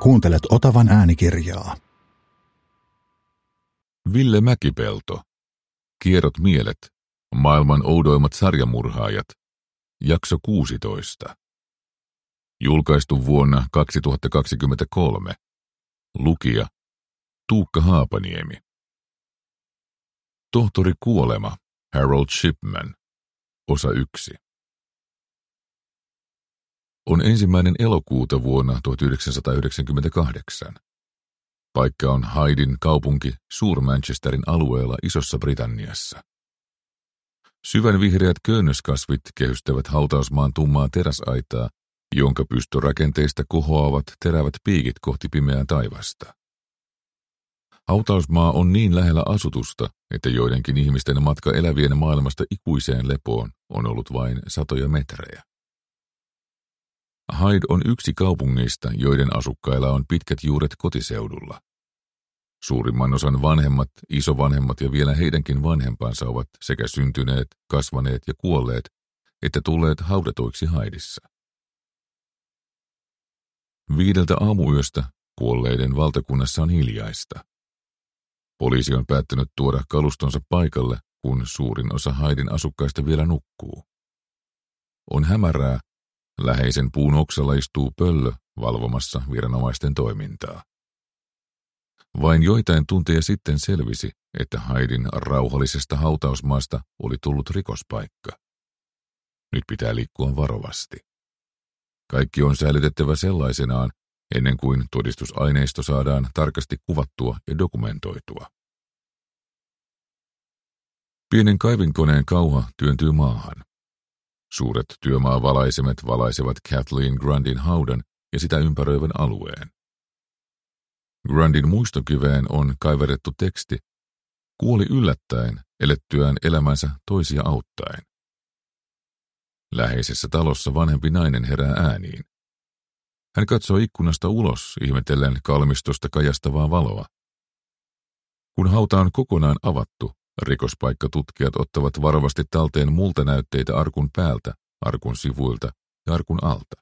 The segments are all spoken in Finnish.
Kuuntelet Otavan äänikirjaa. Ville Mäkipelto. Kierrot mielet. Maailman oudoimmat sarjamurhaajat. Jakso 16. Julkaistu vuonna 2023. Lukija Tuukka Haapaniemi. Tohtori Kuolema. Harold Shipman. Osa 1. On 1. elokuuta vuonna 1998. Paikka on Hydin kaupunki Suur-Manchesterin alueella Isossa Britanniassa. Syvän vihreät köynnöskasvit kehystävät hautausmaan tummaa teräsaitaa, jonka pystorakenteista kohoavat terävät piikit kohti pimeää taivasta. Hautausmaa on niin lähellä asutusta, että joidenkin ihmisten matka elävien maailmasta ikuiseen lepoon on ollut vain satoja metrejä. Hyde on yksi kaupungeista, joiden asukkailla on pitkät juuret kotiseudulla. Suurimman osan vanhemmat, isovanhemmat ja vielä heidänkin vanhempansa ovat sekä syntyneet, kasvaneet ja kuolleet, että tulleet haudatuiksi Hydessa. 5 aamuyöstä kuolleiden valtakunnassa on hiljaista. Poliisi on päättänyt tuoda kalustonsa paikalle, kun suurin osa Hydin asukkaista vielä nukkuu. On hämärää. Läheisen puun oksalla istuu pöllö valvomassa viranomaisten toimintaa. Vain joitain tunteja sitten selvisi, että Hydin rauhallisesta hautausmaasta oli tullut rikospaikka. Nyt pitää liikkua varovasti. Kaikki on säilytettävä sellaisenaan, ennen kuin todistusaineisto saadaan tarkasti kuvattua ja dokumentoitua. Pienen kaivinkoneen kauha työntyy maahan. Suuret työmaavalaisemet valaisevat Kathleen Grundin haudan ja sitä ympäröivän alueen. Grundin muistokiveen on kaiverrettu teksti: kuoli yllättäen, elettyään elämänsä toisia auttaen. Läheisessä talossa vanhempi nainen herää ääniin. Hän katsoo ikkunasta ulos ihmetellen kalmistosta kajastavaa valoa. Kun hauta on kokonaan avattu, rikospaikkatutkijat ottavat varovasti talteen multanäytteitä arkun päältä, arkun sivuilta ja arkun alta.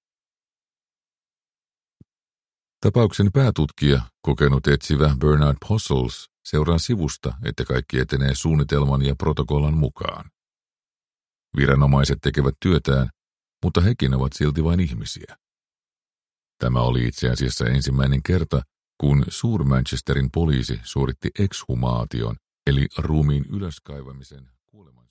Tapauksen päätutkija, kokenut etsivä Bernard Posselt, seuraa sivusta, että kaikki etenee suunnitelman ja protokollan mukaan. Viranomaiset tekevät työtään, mutta hekin ovat silti vain ihmisiä. Tämä oli itse asiassa ensimmäinen kerta, kun Suur-Manchesterin poliisi suoritti ekshumaation, eli ruumiin ylöskaivamisen kuoleman